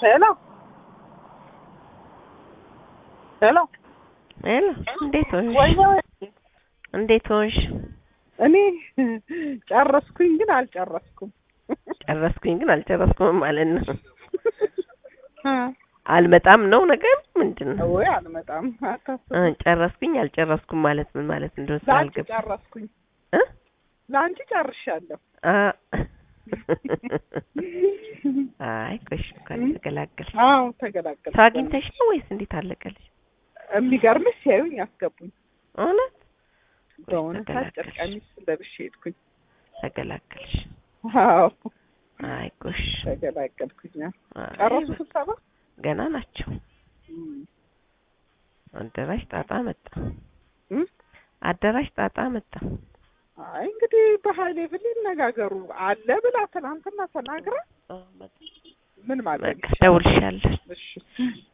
ሄሎ ሄሎ ሄሎ እንዴት ሆንሽ? እንዴት ሆንሽ? እኔ ጨረስኩኝ ግን አልጨረስኩም ማለት ነው። አልመጣም ነው ነገር ምንድነው? ወይ አልመጣም አታስብ። ጨረስኩኝ አልጨረስኩም ማለት ምን ማለት እንደሆነ አልገባኝ። ጨረስኩኝ ላንቺ ጨርሻለሁ። አይ ቆሽ እንኳን ተገላገልሽ። አዎ ተገላገልሽ። ታግኝተሽ ነው ወይስ እንዴት አለቀልሽ? የሚገርምሽ ሲያዩኝ ያስገቡኝ። እውነት በእውነት አጭር ቀሚስ ለብሼ ሄድኩኝ። ተገላገልሽ? አዎ አይ ቆሽ ተገላገልኩኝ። ጨረሱ ስብሰባ ገና ናቸው። አዳራሽ ጣጣ መጣ። አይ እንግዲህ በኃይሌ ብል ይነጋገሩ አለ ብላ ትናንትና ተናግራ ምን ማለት ነው? ደውልሻለሁ። እሺ